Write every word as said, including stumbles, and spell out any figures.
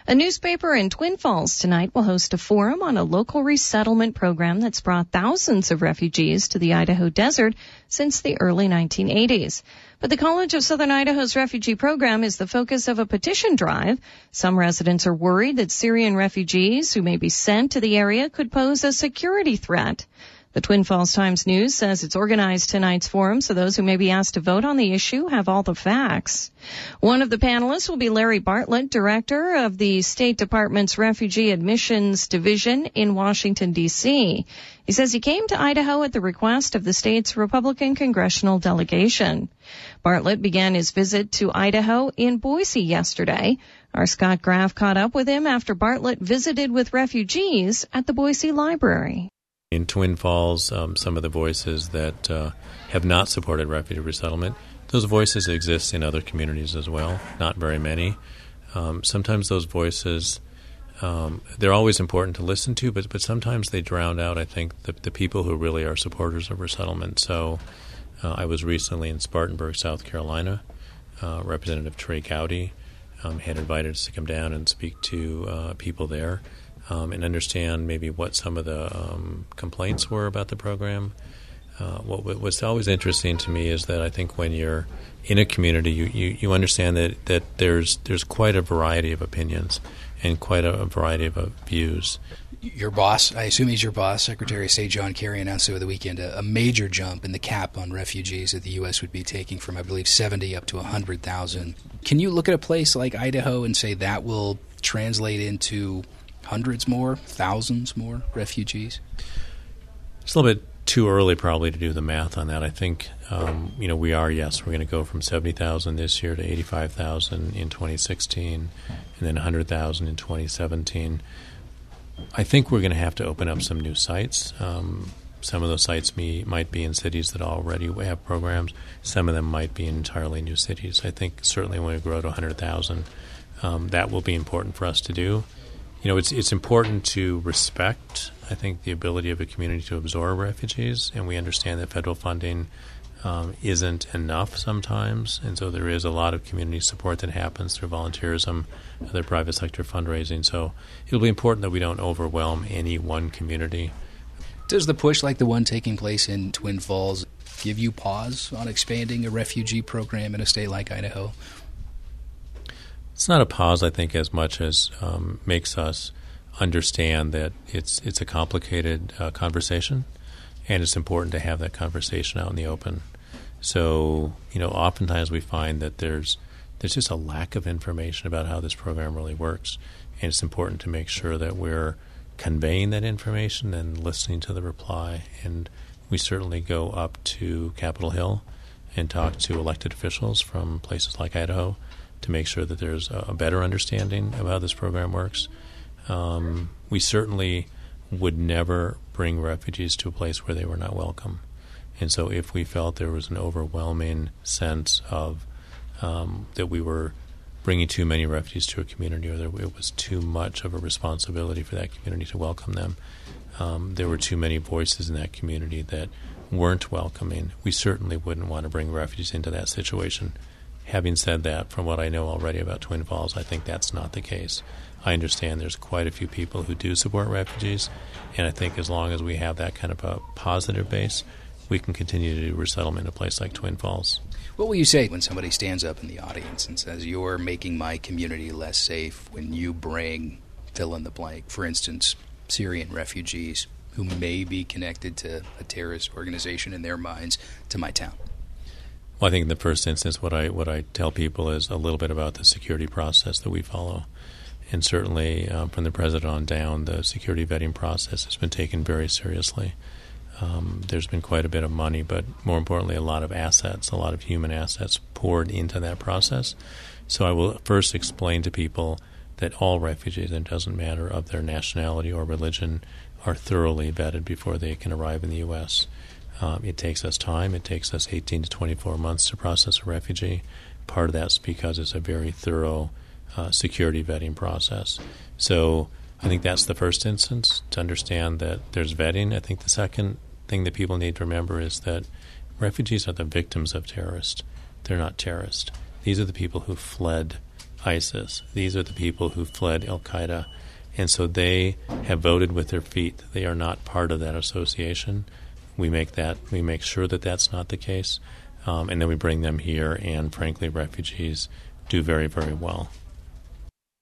A newspaper in Twin Falls tonight will host a forum on a local resettlement program that's brought thousands of refugees to the Idaho desert since the early nineteen eighties. But the College of Southern Idaho's refugee program is the focus of a petition drive. Some residents are worried that Syrian refugees who may be sent to the area could pose a security threat. The Twin Falls Times-News says it's organized tonight's forum so those who may be asked to vote on the issue have all the facts. One of the panelists will be Larry Bartlett, director of the State Department's Refugee Admissions Division in Washington, D C He says he came to Idaho at the request of the state's Republican congressional delegation. Bartlett began his visit to Idaho in Boise yesterday. Our Scott Graff caught up with him after Bartlett visited with refugees at the Boise Library. In Twin Falls, um, some of the voices that uh, have not supported refugee resettlement, those voices exist in other communities as well, not very many. Um, sometimes those voices, um, they're always important to listen to, but, but sometimes they drown out, I think, the, the people who really are supporters of resettlement. So uh, I was recently in Spartanburg, South Carolina. Uh, Representative Trey Gowdy um, had invited us to come down and speak to uh, people there. Um, and understand maybe what some of the um, complaints were about the program. Uh, what, what's always interesting to me is that I think when you're in a community, you, you, you understand that, that there's there's quite a variety of opinions and quite a, a variety of uh, views. Your boss, I assume he's your boss, Secretary of State John Kerry, announced over the weekend a, a major jump in the cap on refugees that the U S would be taking from, I believe, seventy up to one hundred thousand. Can you look at a place like Idaho and say that will translate into hundreds more, thousands more refugees? It's a little bit too early probably to do the math on that. I think, um, you know, we are, yes, we're going to go from seventy thousand this year to eighty-five thousand in twenty sixteen and then one hundred thousand in twenty seventeen. I think we're going to have to open up some new sites. Um, some of those sites may, might be in cities that already have programs. Some of them might be in entirely new cities. I think certainly when we grow to one hundred thousand, um, that will be important for us to do. You know, it's it's important to respect, I think, the ability of a community to absorb refugees, and we understand that federal funding um, isn't enough sometimes, and so there is a lot of community support that happens through volunteerism, other private sector fundraising. So it'll be important that we don't overwhelm any one community. Does the push like the one taking place in Twin Falls give you pause on expanding a refugee program in a state like Idaho? It's not a pause, I think, as much as um, makes us understand that it's it's a complicated uh, conversation, and it's important to have that conversation out in the open. So, you know, oftentimes we find that there's there's just a lack of information about how this program really works, and it's important to make sure that we're conveying that information and listening to the reply. And we certainly go up to Capitol Hill and talk to elected officials from places like Idaho to make sure that there's a better understanding of how this program works. Um, we certainly would never bring refugees to a place where they were not welcome. And so if we felt there was an overwhelming sense of um, that we were bringing too many refugees to a community, or that it was too much of a responsibility for that community to welcome them, um, there were too many voices in that community that weren't welcoming, we certainly wouldn't want to bring refugees into that situation. Having said that, from what I know already about Twin Falls, I think that's not the case. I understand there's quite a few people who do support refugees, and I think as long as we have that kind of a positive base, we can continue to do resettlement in a place like Twin Falls. What will you say when somebody stands up in the audience and says, you're making my community less safe when you bring fill in the blank, for instance, Syrian refugees who may be connected to a terrorist organization in their minds to my town? Well, I think in the first instance, what I what I tell people is a little bit about the security process that we follow. And certainly um, from the president on down, the security vetting process has been taken very seriously. Um, there's been quite a bit of money, but more importantly, a lot of assets, a lot of human assets poured into that process. So I will first explain to people that all refugees, and it doesn't matter of their nationality or religion, are thoroughly vetted before they can arrive in the U S Um, it takes us time. It takes us eighteen to twenty-four months to process a refugee. Part of that's because it's a very thorough uh, security vetting process. So I think that's the first instance, to understand that there's vetting. I think the second thing that people need to remember is that refugees are the victims of terrorists. They're not terrorists. These are the people who fled ISIS. These are the people who fled al-Qaeda. And so they have voted with their feet. They are not part of that association. We make that we make sure that that's not the case, um, and then we bring them here. And frankly, refugees do very, very well.